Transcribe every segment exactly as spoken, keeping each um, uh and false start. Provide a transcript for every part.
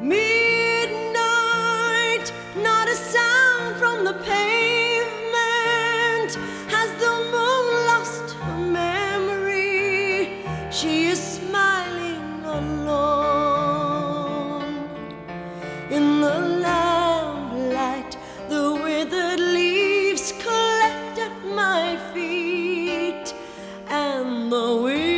Midnight, not a sound from the pavement. Has the moon lost her memory? She is smiling alone. In the lamplight, the withered leaves collect at my feet, and the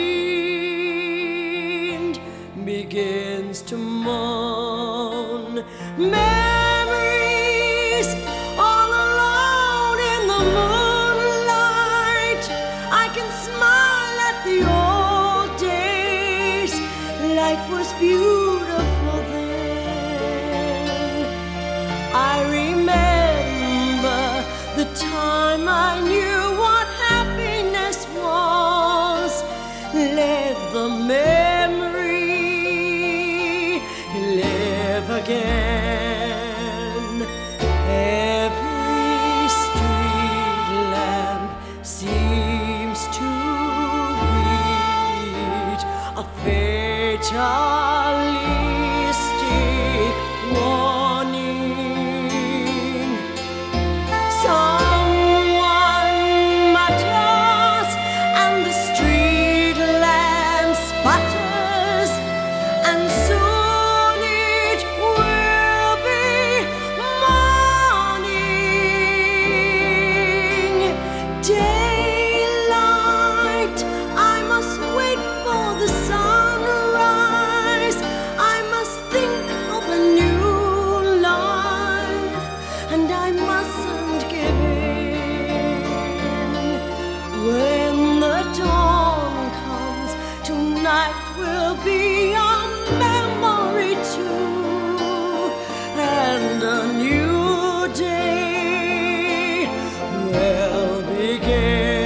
wind begins to moan. Memories all alone in the moonlight. I can smile at the old days. Life was beautiful then. I remember the time I knew what happiness was. Let the memory live again. Every street lamp seems to read a fatalistic warning. Someone mutters and the street lamp sputters, and soon it will be morning. Daylight, I must wait for the sunrise. I must think of a new life, and I mustn't give in. When the dawn comes, tonight will be a memory too, and a new day will begin.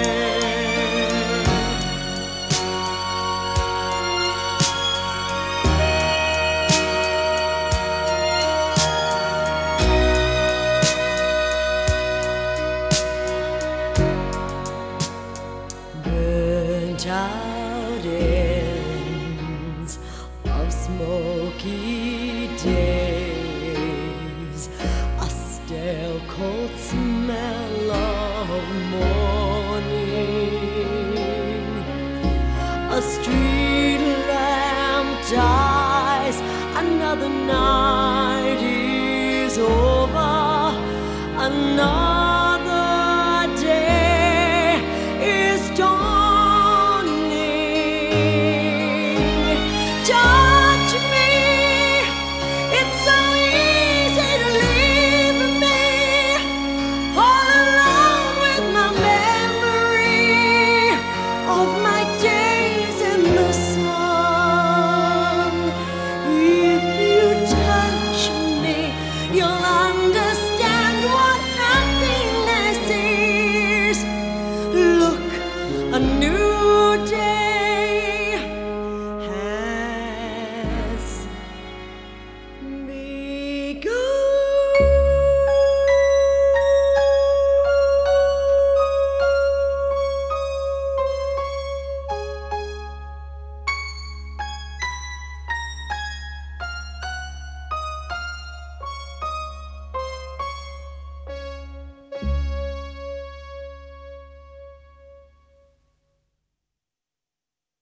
Burnt out ends of smoky days, a stale cold smell of morning. A street lamp dies, another night is over, another